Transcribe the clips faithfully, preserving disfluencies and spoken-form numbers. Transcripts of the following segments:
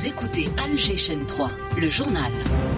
Vous écoutez Alger Chaîne trois, le journal.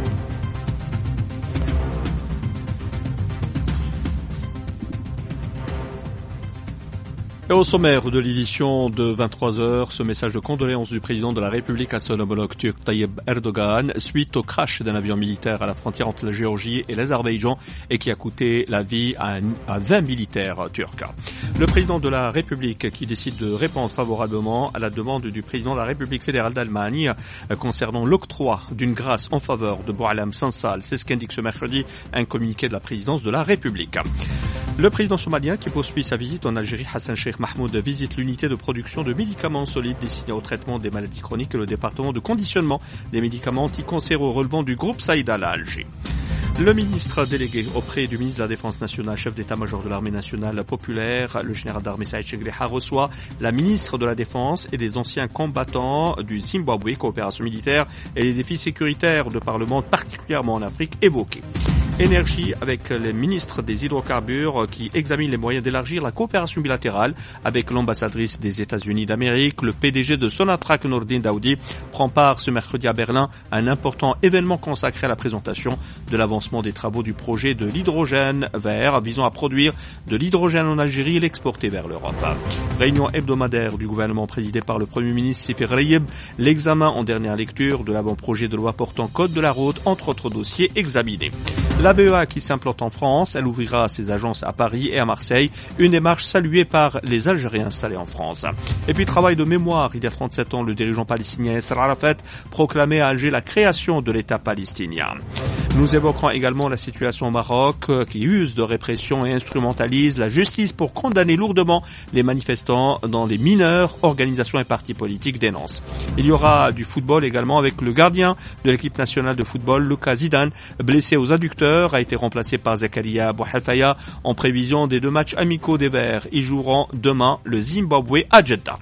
Et au sommaire de l'édition de vingt-trois heures, ce message de condoléances du président de la République à son homologue turc Tayyip Erdogan suite au crash d'un avion militaire à la frontière entre la Géorgie et l'Azerbaïdjan et qui a coûté la vie à, à vingt militaires turcs. Le président de la République qui décide de répondre favorablement à la demande du président de la République fédérale d'Allemagne concernant l'octroi d'une grâce en faveur de Boualem Sansal. C'est ce qu'indique ce mercredi un communiqué de la présidence de la République. Le président somalien qui poursuit sa visite en Algérie, Hassan Sheikh Mahmoud, visite l'unité de production de médicaments solides destinés au traitement des maladies chroniques et le département de conditionnement des médicaments anticancéreux relevant du groupe Saïdal à Alger. Le ministre délégué auprès du ministre de la Défense nationale, chef d'état-major de l'armée nationale populaire, le général d'armée Saïd Chengreha, reçoit la ministre de la Défense et des anciens combattants du Zimbabwe, coopération militaire et les défis sécuritaires de par le monde, particulièrement en Afrique, évoqués. Énergie avec les ministres des hydrocarbures qui examinent les moyens d'élargir la coopération bilatérale avec l'ambassadrice des États-Unis d'Amérique. Le P D G de Sonatrach, Nourdine Daoudi, prend part ce mercredi à Berlin à un important événement consacré à la présentation de l'avancement des travaux du projet de l'hydrogène vert visant à produire de l'hydrogène en Algérie et l'exporter vers l'Europe. Réunion hebdomadaire du gouvernement présidée par le Premier ministre Sifir Rayeb. L'examen en dernière lecture de l'avant-projet de loi portant code de la route, entre autres dossiers examinés. La B E A qui s'implante en France, elle ouvrira ses agences à Paris et à Marseille, une démarche saluée par les Algériens installés en France. Et puis travail de mémoire, il y a trente-sept ans, le dirigeant palestinien Yasser Arafat proclamait à Alger la création de l'État palestinien. Nous évoquerons également la situation au Maroc qui use de répression et instrumentalise la justice pour condamner lourdement les manifestants dans les mineures, organisations et partis politiques dénoncent. Il y aura du football également avec le gardien de l'équipe nationale de football, Lucas Zidane, blessé aux adducteurs, a été remplacé par Zakaria Bouhalfaya en prévision des deux matchs amicaux des Verts. Ils joueront demain le Zimbabwe à Jeddah.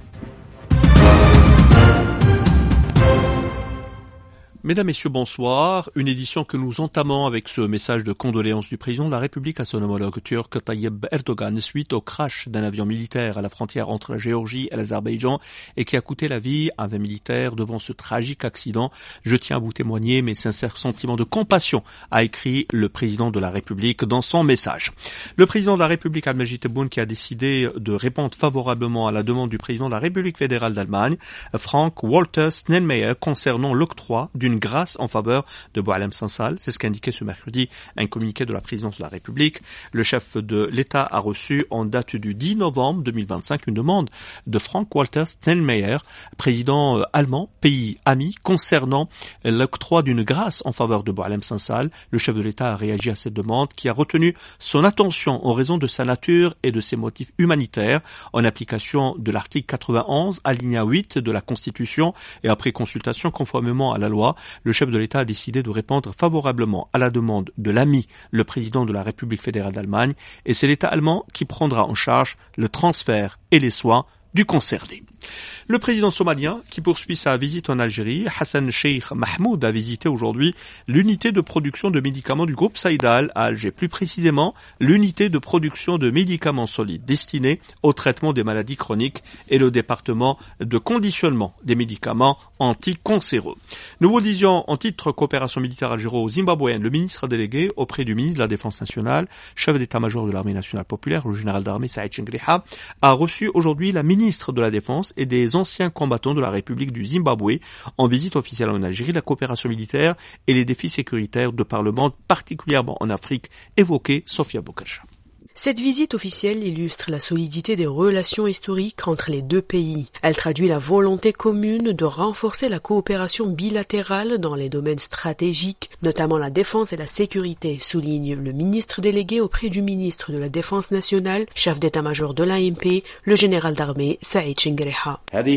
Mesdames, Messieurs, bonsoir. Une édition que nous entamons avec ce message de condoléances du président de la République à son homologue turc Tayyip Erdogan suite au crash d'un avion militaire à la frontière entre la Géorgie et l'Azerbaïdjan et qui a coûté la vie à vingt militaires. Devant ce tragique accident, je tiens à vous témoigner mes sincères sentiments de compassion, a écrit le président de la République dans son message. Le président de la République, Abdelmajid Tebboune, qui a décidé de répondre favorablement à la demande du président de la République fédérale d'Allemagne, Frank-Walter Steinmeier, concernant l'octroi d'une une grâce en faveur de Boualem Sansal. C'est ce qu'indiquait ce mercredi un communiqué de la présidence de la République. Le chef de l'État a reçu en date du dix novembre deux mille vingt-cinq une demande de Frank-Walter Steinmeier, président allemand, pays ami, concernant l'octroi d'une grâce en faveur de Boualem Sansal. Le chef de l'État a réagi à cette demande qui a retenu son attention en raison de sa nature et de ses motifs humanitaires en application de l'article quatre-vingt-onze, alinéa huit de la Constitution et après consultation conformément à la loi. Le chef de l'État a décidé de répondre favorablement à la demande de l'ami, le président de la République fédérale d'Allemagne, et c'est l'État allemand qui prendra en charge le transfert et les soins du concerné. Le président somalien, qui poursuit sa visite en Algérie, Hassan Sheikh Mahmoud, a visité aujourd'hui l'unité de production de médicaments du groupe Saïdal à Alger. Plus précisément, l'unité de production de médicaments solides destinés au traitement des maladies chroniques et le département de conditionnement des médicaments anticancéreux. Nous vous disions en titre coopération militaire algéro-zimbabwéenne, le ministre délégué auprès du ministre de la Défense nationale, chef d'état-major de l'armée nationale populaire, le général d'armée Saïd Chengreha, a reçu aujourd'hui la ministre de la Défense et des anciens combattants de la République du Zimbabwe en visite officielle en Algérie, la coopération militaire et les défis sécuritaires de par le monde, particulièrement en Afrique, évoqués Sofia Boukarcha. Cette visite officielle illustre la solidité des relations historiques entre les deux pays. Elle traduit la volonté commune de renforcer la coopération bilatérale dans les domaines stratégiques, notamment la défense et la sécurité, souligne le ministre délégué auprès du ministre de la Défense nationale, chef d'état-major de l'A M P, le général d'armée Saïd Chengreha.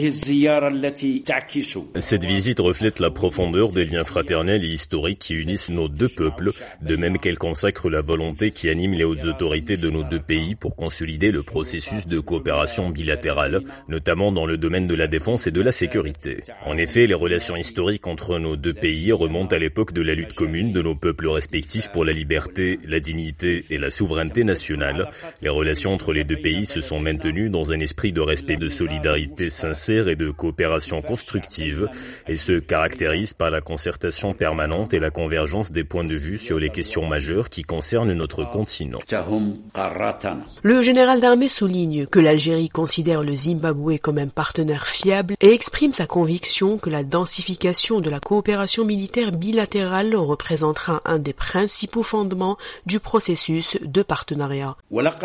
Cette visite reflète la profondeur des liens fraternels et historiques qui unissent nos deux peuples, de même qu'elle consacre la volonté qui anime les hautes autorités de nos deux pays pour consolider le processus de coopération bilatérale, notamment dans le domaine de la défense et de la sécurité. En effet, les relations historiques entre nos deux pays remontent à l'époque de la lutte commune de nos peuples respectifs pour la liberté, la dignité et la souveraineté nationale. Les relations entre les deux pays se sont maintenues dans un esprit de respect, de solidarité sincère et de coopération constructive et se caractérisent par la concertation permanente et la convergence des points de vue sur les questions majeures qui concernent notre continent. Le général d'armée souligne que l'Algérie considère le Zimbabwe comme un partenaire fiable et exprime sa conviction que la densification de la coopération militaire bilatérale représentera un des principaux fondements du processus de partenariat.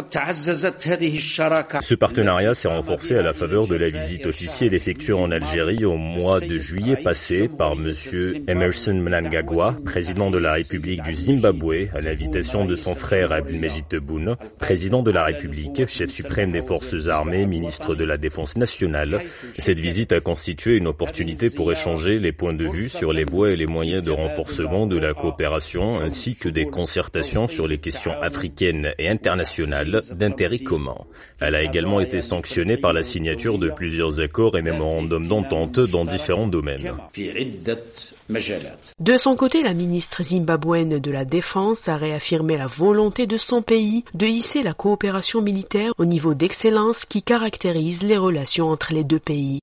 Ce partenariat s'est renforcé à la faveur de la visite officielle effectuée en Algérie au mois de juillet passé par M. Emmerson Mnangagwa, président de la République du Zimbabwe, à l'invitation de son frère Abdelmajid Tebboune, président de la République, chef suprême des forces armées, ministre de la Défense nationale. Cette visite a constitué une opportunité pour échanger les points de vue sur les voies et les moyens de renforcement de la coopération ainsi que des concertations sur les questions africaines et internationales d'intérêt commun. Elle a également été sanctionnée par la signature de plusieurs accords et mémorandums d'entente dans différents domaines. De son côté, la ministre zimbabwéenne de la Défense a réaffirmé la volonté de son pays de hisser la coopération militaire au niveau d'excellence qui caractérise les relations entre les deux pays.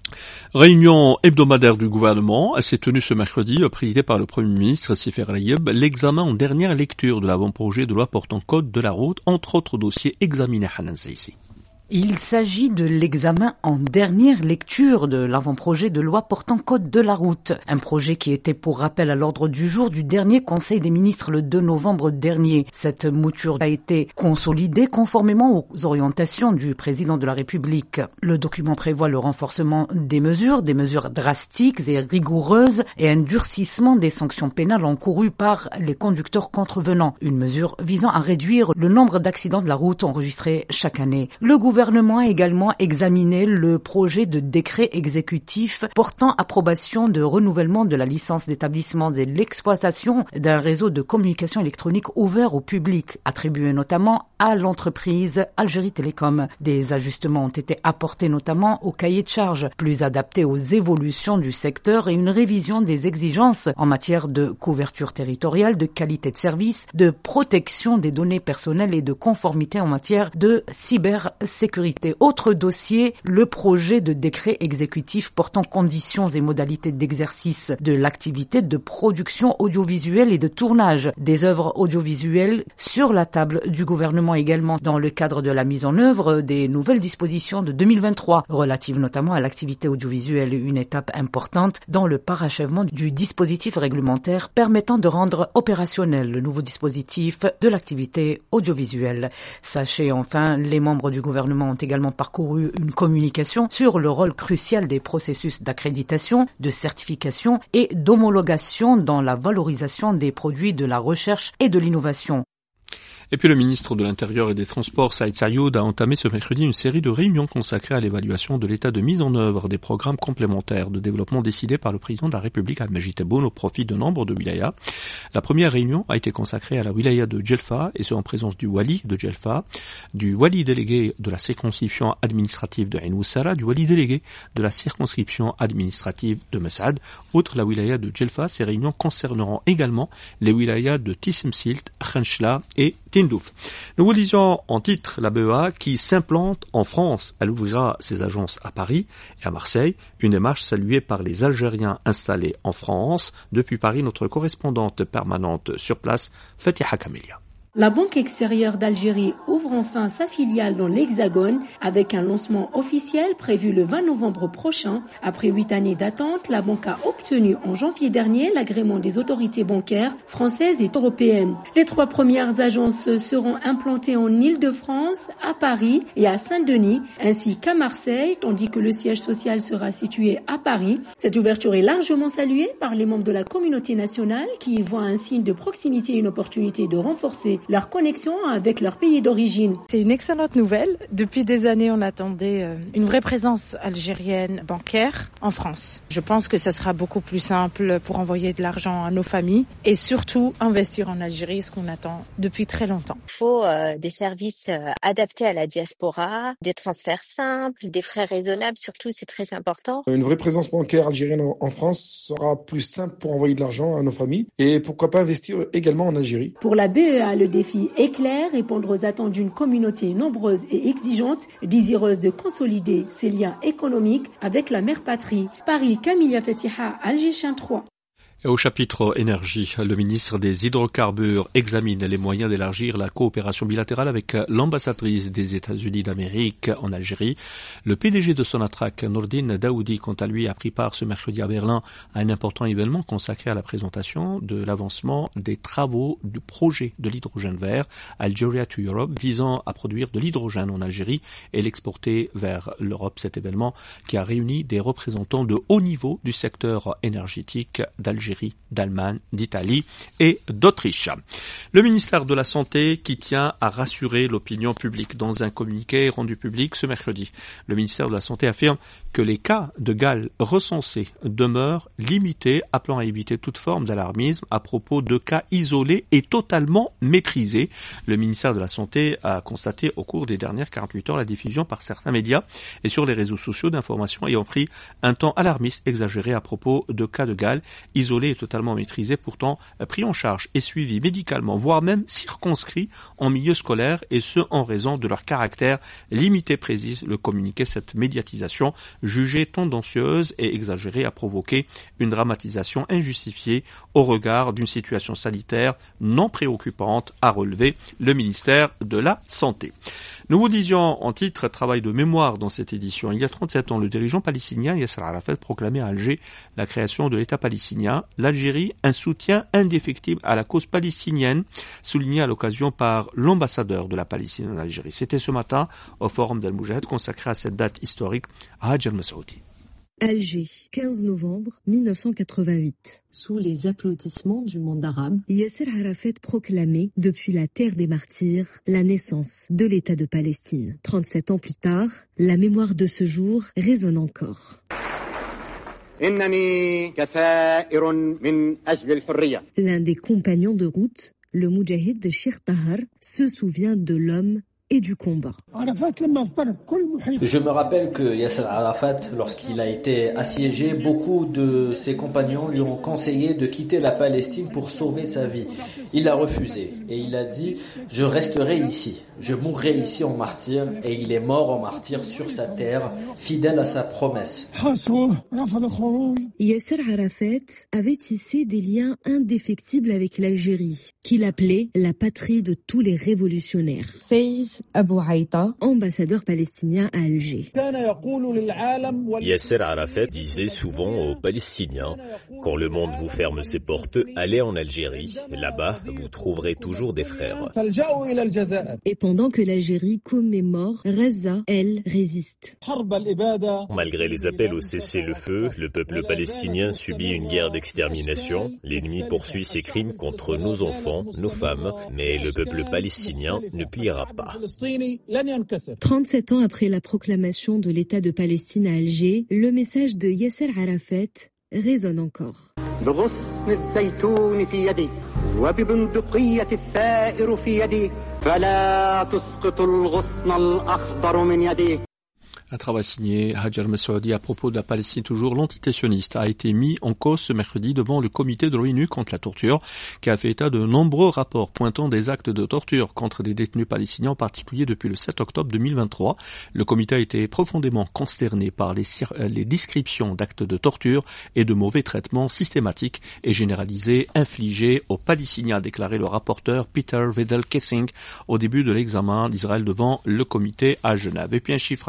Réunion hebdomadaire du gouvernement, elle s'est tenue ce mercredi, présidée par le Premier ministre Sefer Layeb, l'examen en dernière lecture de l'avant-projet de loi portant code de la route, entre autres dossiers examinés à Hanan Saïsi. Il s'agit de l'examen en dernière lecture de l'avant-projet de loi portant code de la route. Un projet qui était pour rappel à l'ordre du jour du dernier Conseil des ministres le deux novembre dernier. Cette mouture a été consolidée conformément aux orientations du président de la République. Le document prévoit le renforcement des mesures, des mesures drastiques et rigoureuses et un durcissement des sanctions pénales encourues par les conducteurs contrevenants. Une mesure visant à réduire le nombre d'accidents de la route enregistrés chaque année. Le gouvernement Le gouvernement a également examiné le projet de décret exécutif portant approbation de renouvellement de la licence d'établissement et l'exploitation d'un réseau de communication électronique ouvert au public, attribué notamment à l'entreprise Algérie Télécom. Des ajustements ont été apportés notamment au cahier de charges, plus adapté aux évolutions du secteur et une révision des exigences en matière de couverture territoriale, de qualité de service, de protection des données personnelles et de conformité en matière de cybersécurité. Autre dossier, le projet de décret exécutif portant conditions et modalités d'exercice de l'activité de production audiovisuelle et de tournage des œuvres audiovisuelles sur la table du gouvernement également dans le cadre de la mise en œuvre des nouvelles dispositions de deux mille vingt-trois relatives notamment à l'activité audiovisuelle, une étape importante dans le parachèvement du dispositif réglementaire permettant de rendre opérationnel le nouveau dispositif de l'activité audiovisuelle. Sachez enfin, les membres du gouvernement ont également parcouru une communication sur le rôle crucial des processus d'accréditation, de certification et d'homologation dans la valorisation des produits de la recherche et de l'innovation. Et puis le ministre de l'Intérieur et des Transports, Saïd Sayoud, a entamé ce mercredi une série de réunions consacrées à l'évaluation de l'état de mise en œuvre des programmes complémentaires de développement décidés par le président de la République, Abdelmajid Tebboune, au profit de nombre de wilayas. La première réunion a été consacrée à la wilaya de Djelfa, et ce en présence du wali de Djelfa, du wali délégué de la circonscription administrative de Ain Oussara, du wali délégué de la circonscription administrative de Messad. Outre la wilaya de Djelfa, ces réunions concerneront également les wilayas de Tissemsilt, Khenchla et Tindouf. Nous vous disions en titre la B E A qui s'implante en France. Elle ouvrira ses agences à Paris et à Marseille, une démarche saluée par les Algériens installés en France. Depuis Paris, notre correspondante permanente sur place, Fatiha Kamelia. La Banque extérieure d'Algérie ouvre enfin sa filiale dans l'Hexagone avec un lancement officiel prévu le vingt novembre prochain. Après huit années d'attente, la banque a obtenu en janvier dernier l'agrément des autorités bancaires françaises et européennes. Les trois premières agences seront implantées en Île-de-France, à Paris et à Saint-Denis, ainsi qu'à Marseille, tandis que le siège social sera situé à Paris. Cette ouverture est largement saluée par les membres de la communauté nationale qui y voient un signe de proximité et une opportunité de renforcer leur connexion avec leur pays d'origine. C'est une excellente nouvelle. Depuis des années, on attendait une vraie présence algérienne bancaire en France. Je pense que ça sera beaucoup plus simple pour envoyer de l'argent à nos familles et surtout investir en Algérie, ce qu'on attend depuis très longtemps. Il faut euh, des services euh, adaptés à la diaspora, des transferts simples, des frais raisonnables, surtout c'est très important. Une vraie présence bancaire algérienne en France sera plus simple pour envoyer de l'argent à nos familles et pourquoi pas investir également en Algérie. Pour la B E A, le défi est clair, répondre aux attentes d'une communauté nombreuse et exigeante, désireuse de consolider ses liens économiques avec la mère patrie. Paris, Camilla Fetiha, Alger trois. Et au chapitre énergie, le ministre des Hydrocarbures examine les moyens d'élargir la coopération bilatérale avec l'ambassadrice des États-Unis d'Amérique en Algérie. Le P D G de Sonatrach, Nourdine Daoudi, quant à lui, a pris part ce mercredi à Berlin à un important événement consacré à la présentation de l'avancement des travaux du projet de l'hydrogène vert Algeria to Europe, visant à produire de l'hydrogène en Algérie et l'exporter vers l'Europe. Cet événement qui a réuni des représentants de haut niveau du secteur énergétique d'Algérie, d'Allemagne, d'Italie et d'Autriche. Le ministère de la Santé qui tient à rassurer l'opinion publique dans un communiqué rendu public ce mercredi. Le ministère de la Santé affirme que les cas de Galles recensés demeurent limités, appelant à éviter toute forme d'alarmisme à propos de cas isolés et totalement maîtrisés. Le ministère de la Santé a constaté au cours des dernières quarante-huit heures la diffusion par certains médias et sur les réseaux sociaux d'informations ayant pris un temps alarmiste exagéré à propos de cas de Galles isolés et totalement maîtrisés, pourtant pris en charge et suivis médicalement, voire même circonscrits en milieu scolaire, et ce en raison de leur caractère limité, précise le communiqué. Cette médiatisation jugée tendancieuse et exagérée a provoqué une dramatisation injustifiée au regard d'une situation sanitaire non préoccupante, a relevé le ministère de la Santé. Nous vous disions en titre travail de mémoire dans cette édition. Il y a trente-sept ans, le dirigeant palestinien Yasser Arafat proclamait à Alger la création de l'État palestinien. L'Algérie, un soutien indéfectible à la cause palestinienne, souligné à l'occasion par l'ambassadeur de la Palestine en Algérie. C'était ce matin au Forum d'Al Moujahid consacré à cette date historique à Hadj al-Massoudi. Alger, quinze novembre mille neuf cent quatre-vingt-huit. Sous les applaudissements du monde arabe, Yasser Arafat proclamait, depuis la terre des martyrs, la naissance de l'État de Palestine. trente-sept ans plus tard, la mémoire de ce jour résonne encore. L'un des compagnons de route, le Moudjahid de Sheikh Tahar, se souvient de l'homme et du combat. Je me rappelle que Yasser Arafat, lorsqu'il a été assiégé, beaucoup de ses compagnons lui ont conseillé de quitter la Palestine pour sauver sa vie. Il a refusé et il a dit « Je resterai ici, je mourrai ici en martyr » et il est mort en martyr sur sa terre, fidèle à sa promesse. Yasser Arafat avait tissé des liens indéfectibles avec l'Algérie, qu'il appelait la patrie de tous les révolutionnaires. Faiz Abou Aïta, ambassadeur palestinien à Alger. Yasser Arafat disait souvent aux Palestiniens « Quand le monde vous ferme ses portes, allez en Algérie. Là-bas, vous trouverez toujours des frères. » Et pendant que l'Algérie commémore, Gaza, elle, résiste. Malgré les appels au cessez-le-feu, le peuple palestinien subit une guerre d'extermination. L'ennemi poursuit ses crimes contre nos enfants, nos femmes, mais le peuple palestinien ne pliera pas. trente-sept ans après la proclamation de l'État de Palestine à Alger, le message de Yasser Arafat résonne encore. Un travail signé Hadj al-Massoudi à propos de la Palestine toujours, l'antitationniste a été mis en cause ce mercredi devant le comité de l'ONU contre la torture qui a fait état de nombreux rapports pointant des actes de torture contre des détenus palestiniens, en particulier depuis le sept octobre deux mille vingt-trois. Le comité a été profondément consterné par les, les descriptions d'actes de torture et de mauvais traitements systématiques et généralisés infligés aux Palestiniens, a déclaré le rapporteur Peter Wedel-Kessing au début de l'examen d'Israël devant le comité à Genève. Et puis un chiffre à retenir également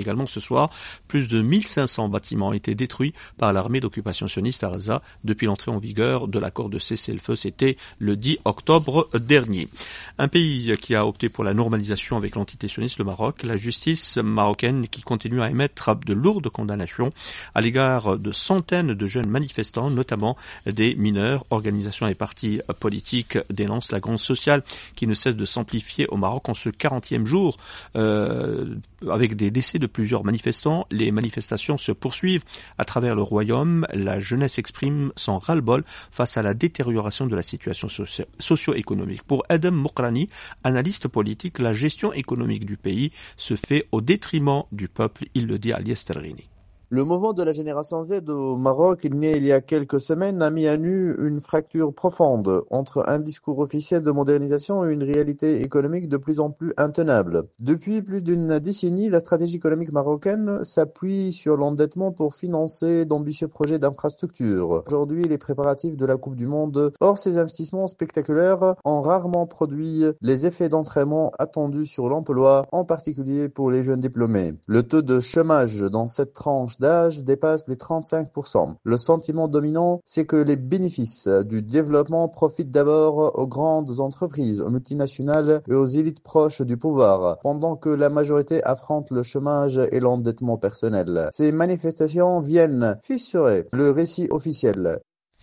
également ce soir. Plus de mille cinq cents bâtiments ont été détruits par l'armée d'occupation sioniste à Gaza depuis l'entrée en vigueur de l'accord de cessez-le-feu. C'était le dix octobre dernier. Un pays qui a opté pour la normalisation avec l'entité sioniste, le Maroc. La justice marocaine qui continue à émettre de lourdes condamnations à l'égard de centaines de jeunes manifestants, notamment des mineurs. Organisations et partis politiques dénoncent la grogne sociale qui ne cesse de s'amplifier au Maroc en ce quarantième jour. Euh, avec des décès de plusieurs manifestants, les manifestations se poursuivent à travers le royaume. La jeunesse exprime son ras-le-bol face à la détérioration de la situation socio-économique. Pour Adam Mokrani, analyste politique, la gestion économique du pays se fait au détriment du peuple, il le dit à Aliès Terrini. Le mouvement de la génération Z au Maroc, né il y a quelques semaines, a mis à nu une fracture profonde entre un discours officiel de modernisation et une réalité économique de plus en plus intenable. Depuis plus d'une décennie, la stratégie économique marocaine s'appuie sur l'endettement pour financer d'ambitieux projets d'infrastructure. Aujourd'hui, les préparatifs de la Coupe du Monde, or ces investissements spectaculaires ont rarement produit les effets d'entraînement attendus sur l'emploi, en particulier pour les jeunes diplômés. Le taux de chômage dans cette tranche d'âge dépasse les trente-cinq pour cent. Le sentiment dominant, c'est que les bénéfices du développement profitent d'abord aux grandes entreprises, aux multinationales et aux élites proches du pouvoir, pendant que la majorité affronte le chômage et l'endettement personnel. Ces manifestations viennent fissurer le récit officiel.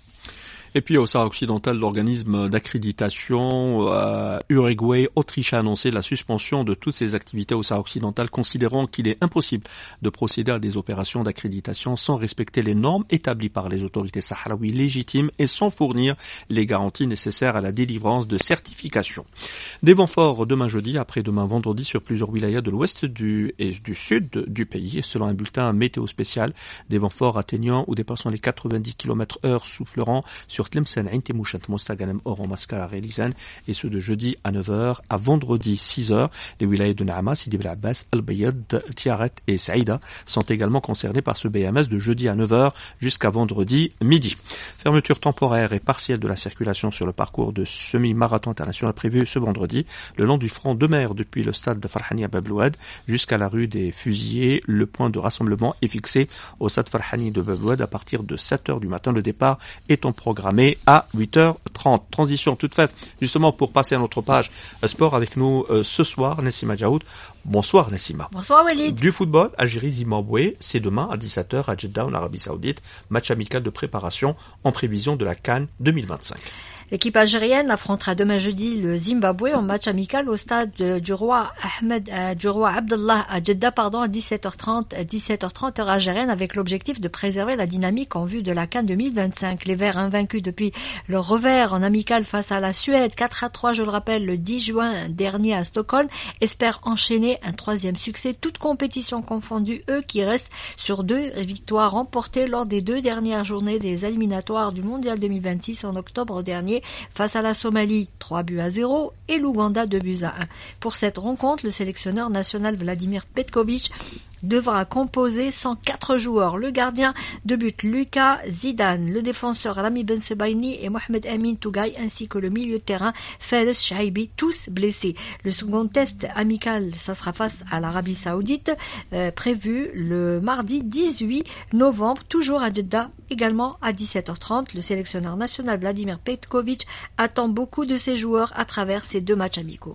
Et puis au Sahara occidental, l'organisme d'accréditation euh, Uruguay-Autriche a annoncé la suspension de toutes ses activités au Sahara occidental, considérant qu'il est impossible de procéder à des opérations d'accréditation sans respecter les normes établies par les autorités sahraouies légitimes et sans fournir les garanties nécessaires à la délivrance de certifications. Des vents forts demain jeudi, après-demain vendredi sur plusieurs wilayas de l'ouest du et du sud du pays, selon un bulletin météo spécial. Des vents forts atteignant ou dépassant les quatre-vingt-dix kilomètres heure souffleront sur Tlemcen, Ain Temouchat, Mostaganem, Oran, Mascara, Relizan, et ceux de jeudi à neuf heures à vendredi six heures. Les wilayas de Naama, Sidi Bel Abbas, Al-Bayad, Tiaret et Saïda sont également concernés par ce B M S de jeudi à neuf heures jusqu'à vendredi midi. Fermeture temporaire et partielle de la circulation sur le parcours de semi-marathon international prévu ce vendredi, le long du front de mer depuis le stade de Farhani à Bablouad jusqu'à la rue des Fusillés. Le point de rassemblement est fixé au stade Farhani de Bablouad à partir de sept heures du matin. Le départ est en programme à huit heures trente. Transition toute faite, justement, pour passer à notre page sport avec nous euh, ce soir, Nassima Djaoud. Bonsoir Nassima. Bonsoir Walid. Du football, Algérie-Zimbabwe, c'est demain à dix-sept heures à Jeddah en Arabie Saoudite. Match amical de préparation en prévision de la CAN deux mille vingt-cinq. L'équipe algérienne affrontera demain jeudi le Zimbabwe en match amical au stade du roi Ahmed, euh, du roi Abdallah à Jeddah, pardon, à dix-sept heures trente, dix-sept heures trente heure algérienne, avec l'objectif de préserver la dynamique en vue de la CAN deux mille vingt-cinq. Les Verts, invaincus depuis leur revers en amical face à la Suède, quatre à trois, je le rappelle, le dix juin dernier à Stockholm, espèrent enchaîner un troisième succès, toute compétition confondue, eux qui restent sur deux victoires remportées lors des deux dernières journées des éliminatoires du Mondial deux mille vingt-six en octobre dernier, face à la Somalie, trois buts à zéro, et l'Ouganda, deux buts à un. Pour cette rencontre, le sélectionneur national Vladimir Petkovic devra composer cent quatre joueurs. Le gardien de but Lucas Zidane, le défenseur Rami Ben Sebaini et Mohamed Amin Tougaï, ainsi que le milieu de terrain Fares Shaibi, tous blessés. Le second test amical, ça sera face à l'Arabie Saoudite, euh, prévu le mardi dix-huit novembre, toujours à Jeddah, également à dix-sept heures trente. Le sélectionneur national Vladimir Petkovic attend beaucoup de ses joueurs à travers ces deux matchs amicaux.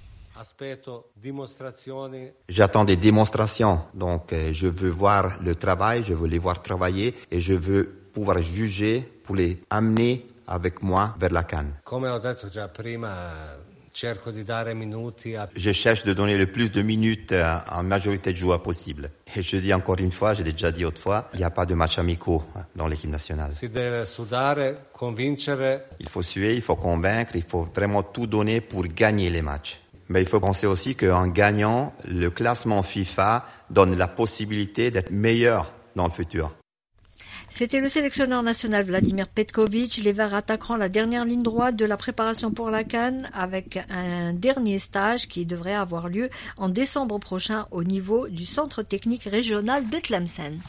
J'attends des démonstrations, donc euh, je veux voir le travail, je veux les voir travailler et je veux pouvoir juger pour les amener avec moi vers la CAN. Je cherche de donner le plus de minutes en majorité de joueurs possible. Et je dis encore une fois, je l'ai déjà dit autrefois, il n'y a pas de match amicaux dans l'équipe nationale. Il faut suer, il faut convaincre, il faut vraiment tout donner pour gagner les matchs. Mais il faut penser aussi qu'en gagnant, le classement FIFA donne la possibilité d'être meilleur dans le futur. C'était le sélectionneur national Vladimir Petkovic. Les Verts attaqueront la dernière ligne droite de la préparation pour la CAN avec un dernier stage qui devrait avoir lieu en décembre prochain au niveau du centre technique régional de Tlemcen.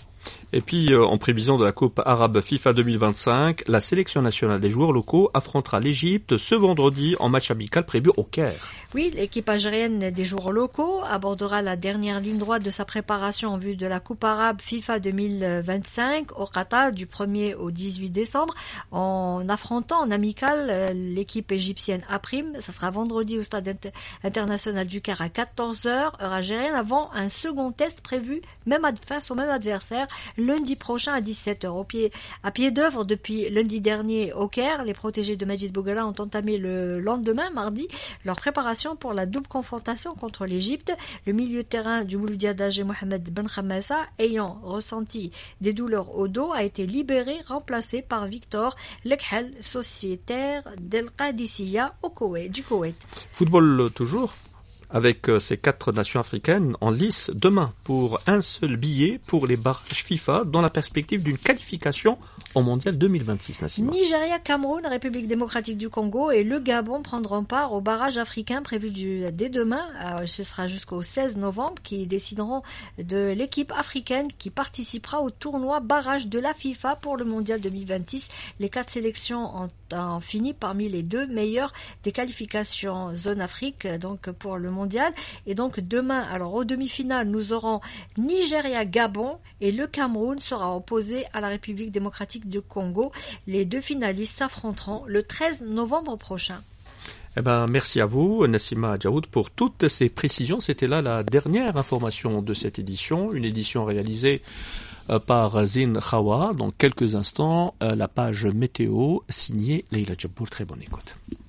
Et puis, euh, en prévision de la Coupe arabe FIFA deux mille vingt-cinq, la sélection nationale des joueurs locaux affrontera l'Égypte ce vendredi en match amical prévu au Caire. Oui, l'équipe algérienne des joueurs locaux abordera la dernière ligne droite de sa préparation en vue de la Coupe arabe FIFA deux mille vingt-cinq au Qatar du premier au dix-huit décembre en affrontant en amical l'équipe égyptienne Aprim. Ça sera vendredi au stade inter- international du Caire à quatorze heures, heure algérienne, avant un second test prévu même ad- face au même adversaire lundi prochain à dix-sept heures. Au pied, à pied d'œuvre depuis lundi dernier au Caire, les protégés de Majid Boughalla ont entamé le lendemain, mardi, leur préparation pour la double confrontation contre l'Égypte. Le milieu de terrain du Mouloudia d'Alger, Mohamed Ben Khamassa, ayant ressenti des douleurs au dos, a été libéré, remplacé par Victor Lekhel, sociétaire d'El Qadisiyya au Koweït, du Koweït. Football toujours, avec ces quatre nations africaines en lice demain pour un seul billet pour les barrages FIFA dans la perspective d'une qualification au Mondial deux mille vingt-six, Nassima. Nigeria, Cameroun, République démocratique du Congo et le Gabon prendront part au barrage africain prévu du, dès demain. Euh, ce sera jusqu'au seize novembre qui décideront de l'équipe africaine qui participera au tournoi barrage de la FIFA pour le Mondial deux mille vingt-six. Les quatre sélections ont, ont fini parmi les deux meilleures des qualifications zone Afrique donc pour le mondial. Et donc demain, alors aux demi-finales, nous aurons Nigeria-Gabon et le Cameroun sera opposé à la République démocratique du Congo. Les deux finalistes s'affronteront le treize novembre prochain. Eh ben, merci à vous, Nassima Djaoud, pour toutes ces précisions. C'était là la dernière information de cette édition, une édition réalisée euh, par Zin Khawa. Dans quelques instants, euh, la page météo signée Leila Djabour. Très bonne écoute.